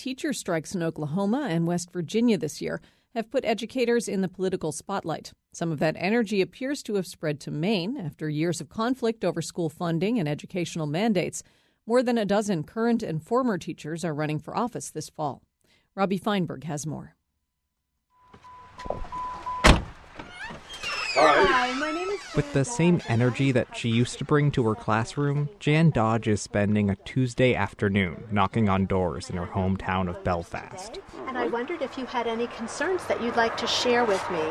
teacher strikes in Oklahoma and West Virginia this year have put educators in the political spotlight. Some of that energy appears to have spread to Maine after years of conflict over school funding and educational mandates. More than a dozen current and former teachers are running for office this fall. Robbie Feinberg has more. Hi, my name is Jan. With the same energy that she used to bring to her classroom, Jan Dodge is spending a Tuesday afternoon knocking on doors in her hometown of Belfast. And I wondered if you had any concerns that you'd like to share with me.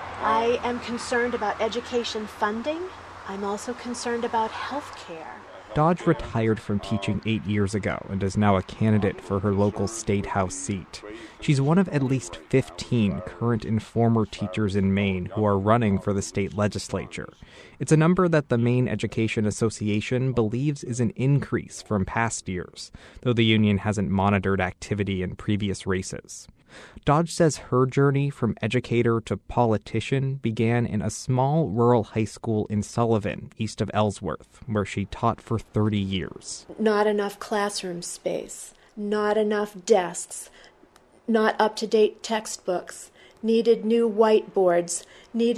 I am concerned about education funding. I'm also concerned about health care. Dodge retired from teaching 8 years ago and is now a candidate for her local state house seat. She's one of at least 15 current and former teachers in Maine who are running for the state legislature. It's a number that the Maine Education Association believes is an increase from past years, though the union hasn't monitored activity in previous races. Dodge says her journey from educator to politician began in a small rural high school in Sullivan, east of Ellsworth, where she taught for 30 years. Not enough classroom space, not enough desks, not up-to-date textbooks, needed new whiteboards,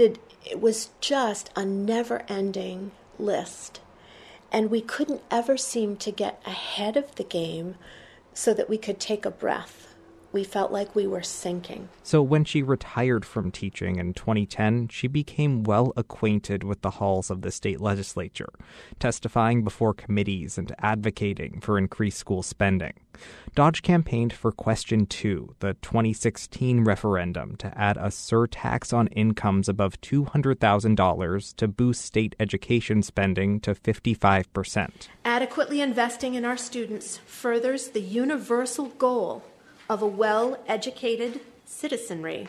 it was just a never-ending list. And we couldn't ever seem to get ahead of the game so that we could take a breath. We felt like we were sinking. So when she retired from teaching in 2010, she became well acquainted with the halls of the state legislature, testifying before committees and advocating for increased school spending. Dodge campaigned for Question 2, the 2016 referendum to add a surtax on incomes above $200,000 to boost state education spending to 55%. Adequately investing in our students furthers the universal goal of a well-educated citizenry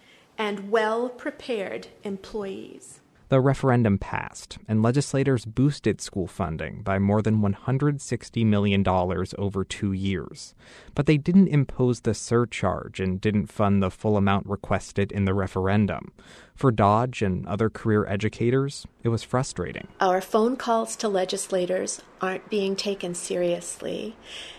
and well-prepared employees. The referendum passed, and legislators boosted school funding by more than $160 million over 2 years. But they didn't impose the surcharge and didn't fund the full amount requested in the referendum. For Dodge and other career educators, it was frustrating. Our phone calls to legislators aren't being taken seriously.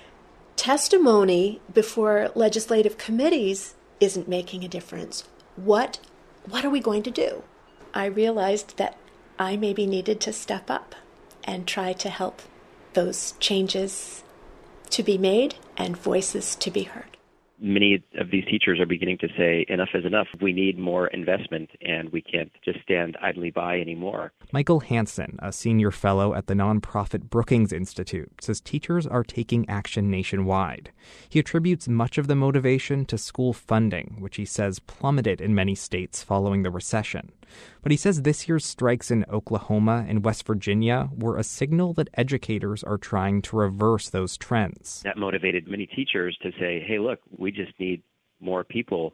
Testimony before legislative committees isn't making a difference. What are we going to do? I realized that I maybe needed to step up and try to help those changes to be made and voices to be heard. Many of these teachers are beginning to say, enough is enough. We need more investment, and we can't just stand idly by anymore. Michael Hansen, a senior fellow at the nonprofit Brookings Institute, says teachers are taking action nationwide. He attributes much of the motivation to school funding, which he says plummeted in many states following the recession. But he says this year's strikes in Oklahoma and West Virginia were a signal that educators are trying to reverse those trends. That motivated many teachers to say, hey, look, we just need more people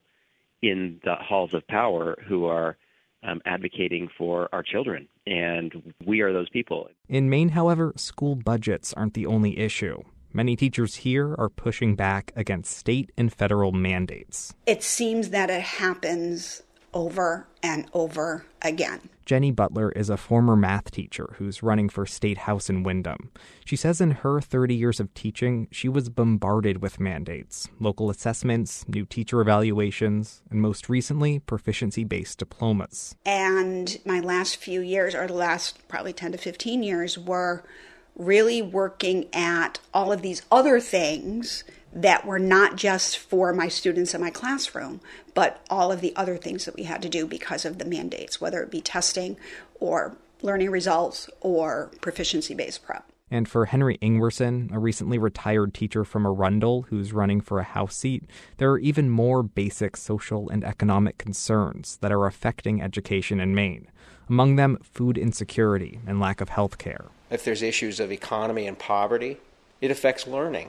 in the halls of power who are advocating for our children, and we are those people. In Maine, however, school budgets aren't the only issue. Many teachers here are pushing back against state and federal mandates. It seems that it happens over and over again. Jenny Butler is a former math teacher who's running for State House in Windham. She says in her 30 years of teaching, she was bombarded with mandates, local assessments, new teacher evaluations, and most recently, proficiency-based diplomas. And my last few years, or the last probably 10 to 15 years, were really working at all of these other things that were not just for my students in my classroom, but all of the other things that we had to do because of the mandates, whether it be testing or learning results or proficiency-based prep. And for Henry Ingwerson, a recently retired teacher from Arundel who's running for a House seat, there are even more basic social and economic concerns that are affecting education in Maine. Among them, food insecurity and lack of health care. If there's issues of economy and poverty, it affects learning.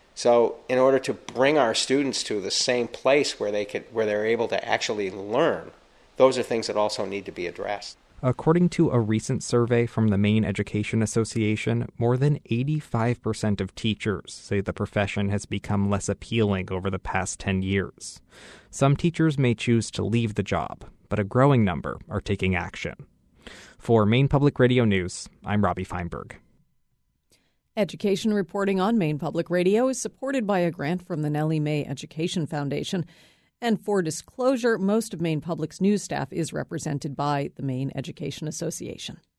So in order to bring our students to the same place where they're able to actually learn, those are things that also need to be addressed. According to a recent survey from the Maine Education Association, more than 85% of teachers say the profession has become less appealing over the past 10 years. Some teachers may choose to leave the job, but a growing number are taking action. For Maine Public Radio News, I'm Robbie Feinberg. Education reporting on Maine Public Radio is supported by a grant from the Nellie Mae Education Foundation. And for disclosure, most of Maine Public's news staff is represented by the Maine Education Association.